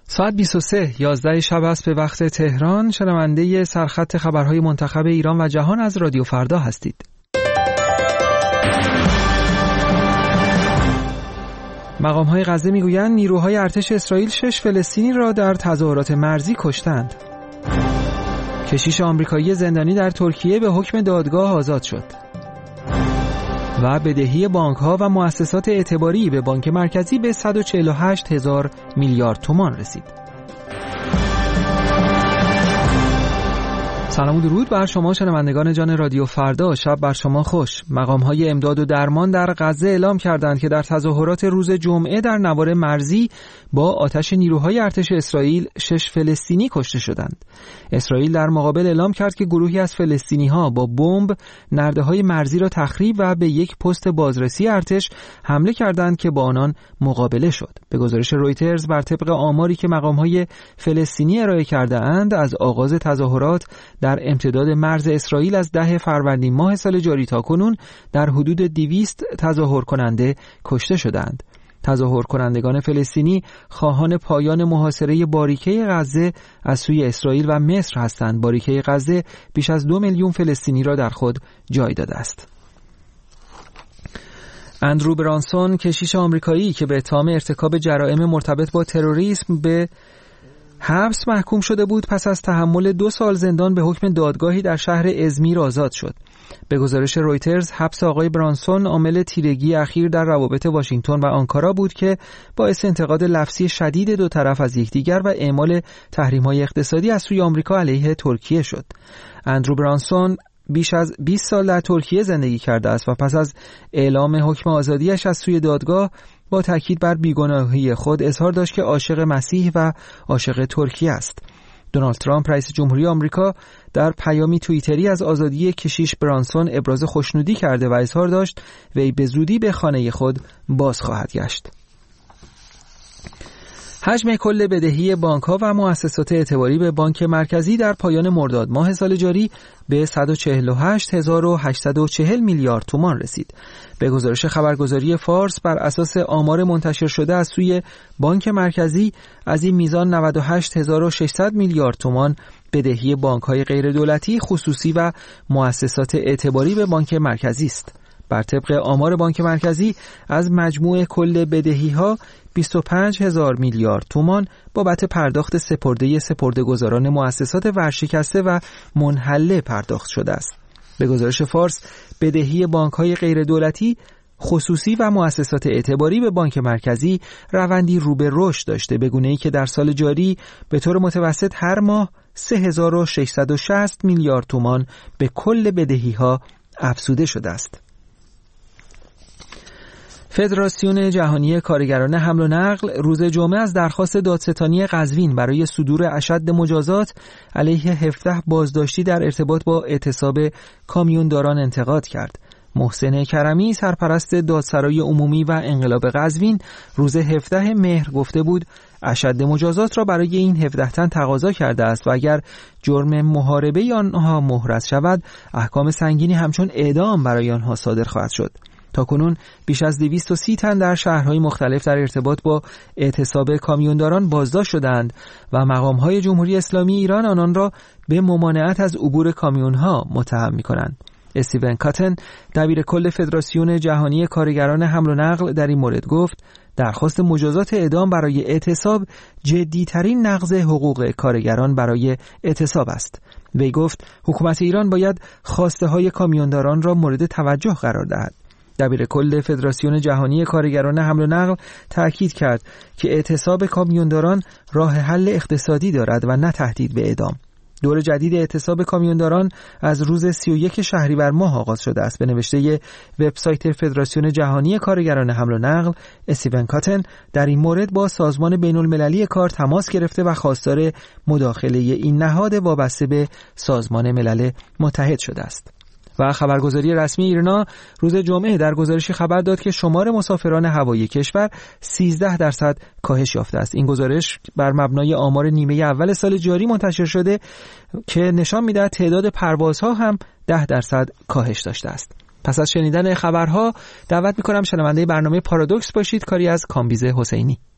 ساعت 23:11 شب است به وقت تهران. شنونده سرخط خبرهای منتخب ایران و جهان از رادیو فردا هستید. مقام‌های غزه میگویند نیروهای ارتش اسرائیل 6 فلسطینی را در تظاهرات مرزی کشتند. کشیش آمریکایی زندانی در ترکیه به حکم دادگاه آزاد شد. و بدهی بانک‌ها و مؤسسات اعتباری به بانک مرکزی به 148,000 میلیارد تومان رسید. سلام و درود بر شما شنوندگان جان رادیو فردا. شب بر شما خوش. مقام‌های امداد و درمان در غزه اعلام کردند که در تظاهرات روز جمعه در نوار مرزی با آتش نیروهای ارتش اسرائیل 6 فلسطینی کشته شدند. اسرائیل در مقابل اعلام کرد که گروهی از فلسطینی‌ها با بمب نرده‌های مرزی را تخریب و به یک پست بازرسی ارتش حمله کردند که با آنان مقابله شد. به گزارش رویترز بر طبق آماری که مقام‌های فلسطینی ارائه کرده‌اند از آغاز تظاهرات در امتداد مرز اسرائیل از 10 فروردین ماه سال جاری تا کنون در حدود 200 تظاهر کننده کشته شدند. تظاهر کنندگان فلسطینی خواهان پایان محاصره باریکه غزه از سوی اسرائیل و مصر هستند. باریکه غزه بیش از 2 میلیون فلسطینی را در خود جای داده است. اندرو برانسون، کشیش آمریکایی که به اتهام ارتکاب جرائم مرتبط با تروریسم به حبس محکوم شده بود، پس از تحمل 2 سال زندان به حکم دادگاهی در شهر ازمیر آزاد شد. به گزارش رویترز حبس آقای برانسون عامل تیرگی اخیر در روابط واشنگتن و آنکارا بود که باعث انتقاد لفظی شدید دو طرف از یکدیگر و اعمال تحریم‌های اقتصادی از سوی آمریکا علیه ترکیه شد. اندرو برانسون بیش از 20 سال در ترکیه زندگی کرده است و پس از اعلام حکم آزادیش از سوی دادگاه با تاکید بر بیگناهی خود اظهار داشت که عاشق مسیح و عاشق ترکیه است. دونالد ترامپ رئیس جمهوری آمریکا در پیامی توییتری از آزادی کشیش برانسون ابراز خوشنودی کرده و اظهار داشت وی به زودی به خانه خود باز خواهد گشت. حجم کل بدهی بانک‌ها و مؤسسات اعتباری به بانک مرکزی در پایان مرداد ماه سال جاری به 148,840 میلیارد تومان رسید. به گزارش خبرگزاری فارس بر اساس آمار منتشر شده از سوی بانک مرکزی از این میزان 98,600 میلیارد تومان بدهی بانک‌های غیر دولتی، خصوصی و مؤسسات اعتباری به بانک مرکزی است. بر طبق آمار بانک مرکزی از مجموع کل بدهی‌ها 25,000 میلیارد تومان بابت پرداخت سپرده‌گذاران مؤسسات ورشکسته و منحله پرداخت شده است. به گزارش فارس بدهی بانک‌های غیر دولتی، خصوصی و مؤسسات اعتباری به بانک مرکزی روندی رو به رشد داشته، به گونه‌ای که در سال جاری به طور متوسط هر ماه 3,660 میلیارد تومان به کل بدهی‌ها افزوده شده است. فدراسیون جهانی کارگران حمل و نقل روز جمعه از درخواست دادستانی قزوین برای صدور اشد مجازات علیه 17 بازداشتی در ارتباط با اعتصاب کامیونداران انتقاد کرد. محسن کرمی، سرپرست دادسرای عمومی و انقلاب قزوین، روز 17 مهر گفته بود اشد مجازات را برای این 17 تن تقاضا کرده است و اگر جرم محاربه آنها محرز شود، احکام سنگینی همچون اعدام برای آنها صادر خواهد شد. تاکنون بیش از 230 تن در شهرهای مختلف در ارتباط با اعتصاب کامیونداران بازداشت شدند و مقام‌های جمهوری اسلامی ایران آنان را به ممانعت از عبور کامیون‌ها متهم می‌کنند. استیون کاتن، دبیر کل فدراسیون جهانی کارگران حمل و نقل، در این مورد گفت درخواست مجازات اعدام برای اعتصاب جدی‌ترین نقض حقوق کارگران برای اعتصاب است. وی گفت حکومت ایران باید خواسته‌های کامیونداران را مورد توجه قرار دهد. دبیر کل فدراسیون جهانی کارگران حمل و نقل تأکید کرد که اعتصاب کامیونداران راه حل اقتصادی دارد و نه تهدید به اعدام. دور جدید اعتصاب کامیونداران از روز 31 شهریور ماه آغاز شده است. به نوشته وبسایت فدراسیون جهانی کارگران حمل و نقل، استیون کاتن در این مورد با سازمان بین‌المللی کار تماس گرفته و خواستار مداخله این نهاد وابسته به سازمان ملل متحد شده است. و خبرگزاری رسمی ایرنا روز جمعه در گزارشی خبر داد که شمار مسافران هوایی کشور 13% کاهش یافته است. این گزارش بر مبنای آمار نیمه اول سال جاری منتشر شده که نشان می‌دهد تعداد پروازها هم 10% کاهش داشته است. پس از شنیدن خبرها دعوت می‌کنم شنونده برنامه پارادوکس باشید، کاری از کامبیز حسینی.